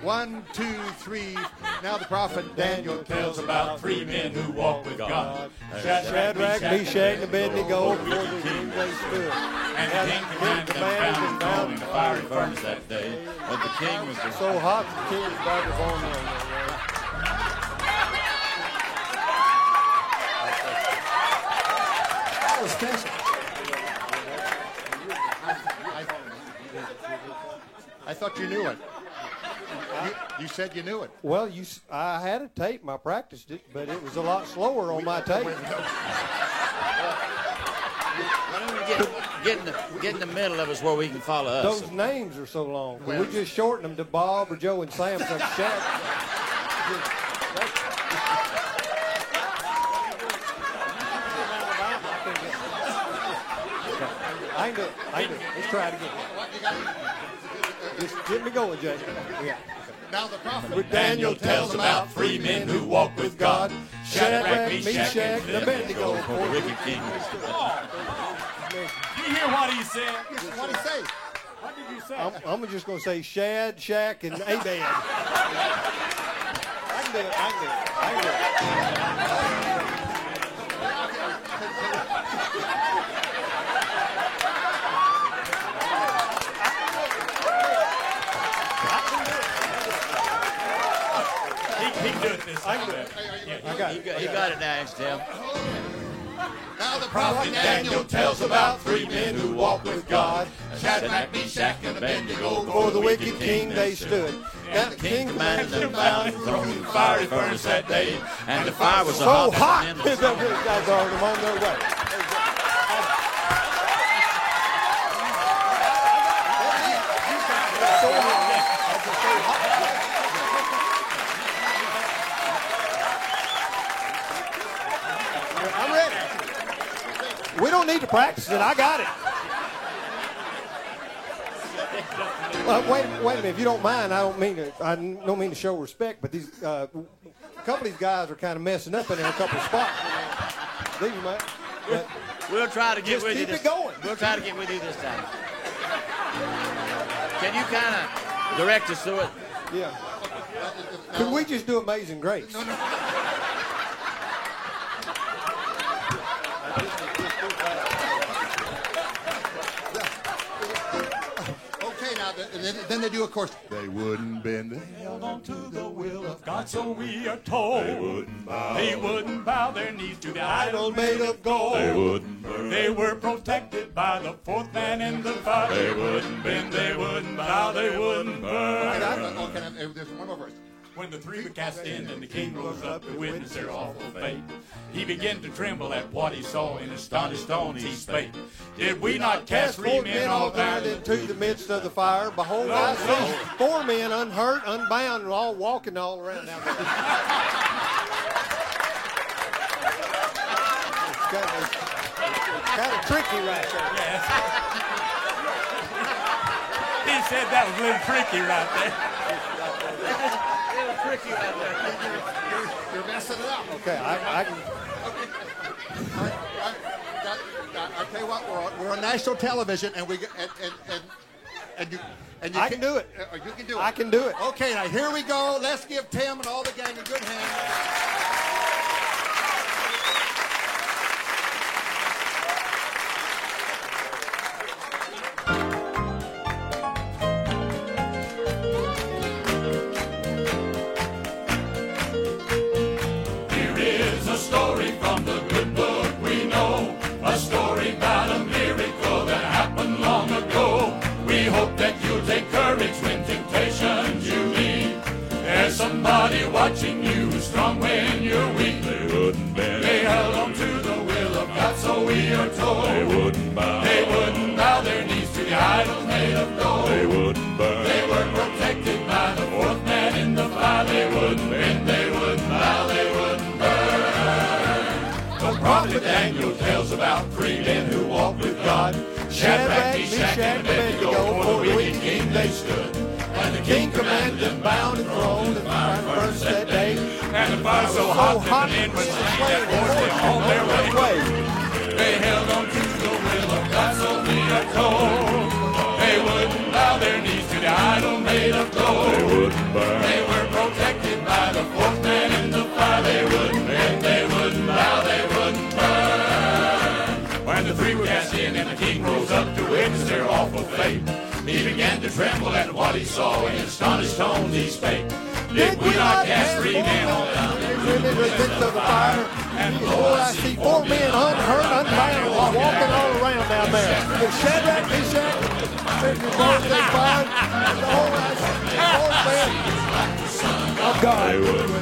1, 2, 3. Now the prophet Daniel tells about 3 men who walk with God. Shadrach, Meshach, and Abednego before the king they stood. And the king commanded them bound in the fiery furnace that day. But the king was so hot the king was about to burn them. That was special. I thought you knew it. You said you knew it. Well, I had a tape. I practiced it, but it was a lot slower on my tape. Why don't we get in the middle of us where we can follow us? Those names are so long. Well, we just shorten them to Bob or Joe and Sam. Like Shaq. I can do it. Let's try it again. Just get me going, Jay. Yeah. Now the prophet With Daniel tells about 3 men who walk with God. Shadrach, Meshach, and Abednego before the wicked king. You hear what he said? What did he say? What did you say? I'm just going to say Shad, Shaq, and Abed. I can do it. He can do it this time. I got it. He got it now, Tim. Now the prophet Daniel tells about 3 men who walk with God. Shadrach, Meshach, and Abednego Before the wicked king they stood. And the king commanded them bound and thrown in the fiery furnace that day. And the fire was so hot that that the guys are on their way. I'm ready. We don't need to practice it. I got it. Wait a minute. If you don't mind, I don't mean to show respect, but these a couple of these guys are kind of messing up in there a couple of spots. These might. But we'll try to get with you. Keep it going. We'll try to get with you this time. Can you kind of direct us through it? Yeah. Could we just do Amazing Grace? No. Then they do, of course. They wouldn't bend. They held on to the will of God, so we are told. They wouldn't bow their knees to the idol made of gold. They wouldn't burn. They were protected by the 4th man in the fire. They wouldn't bend. They wouldn't bow. They wouldn't burn. Okay, there's one more verse. When the 3 were cast in and the king rose up to witness their awful fate, he began to tremble at what he saw. In astonished tones he spake, Did we not cast 3 men all bound down into the midst of the fire? Behold, I see 4 men unhurt, unbound, and all walking all around now. It's kind of tricky right there. Yes. He said that was a little tricky right there. Tricky right there. You're messing it up. Okay, I can. I tell you what, we're on national television, and you I can do it. You can do it. I can do it. Okay, now here we go. Let's give Tim and all the gang a good hand. Somebody watching you, strong when you're weak. They wouldn't bend. They held on to the will of God, so we are told. They wouldn't bow. They wouldn't bow their knees to the idols made of gold. They wouldn't burn. They were protected by the 4th man in the fire. They wouldn't bend. They wouldn't bow. They wouldn't burn. The prophet Daniel tells about 3 men who walked with God. Shadrach, Meshach, and Abednego, before the wicked king they stood. And the king commanded them bound and thrown in the fire furnace that day. And the fire so hot that the men went slain on their way. They held on to the will of God, so we are told. They wouldn't bow their knees to the idol made of gold. wouldn't burn. They were protected by the fourth man in the fire. They wouldn't bend, they wouldn't bow, they wouldn't burn. When the three were cast in and the king rose up to witness their awful fate, he began to tremble at what he saw. In astonished tones he spake, did we not cast 3 men on down into the pits of the fire? And behold, I see 4 men unhurt, unbound, walking all around down there. With Shadrach, Meshach, and Abednego, they fired. And behold, I see 4 men of God.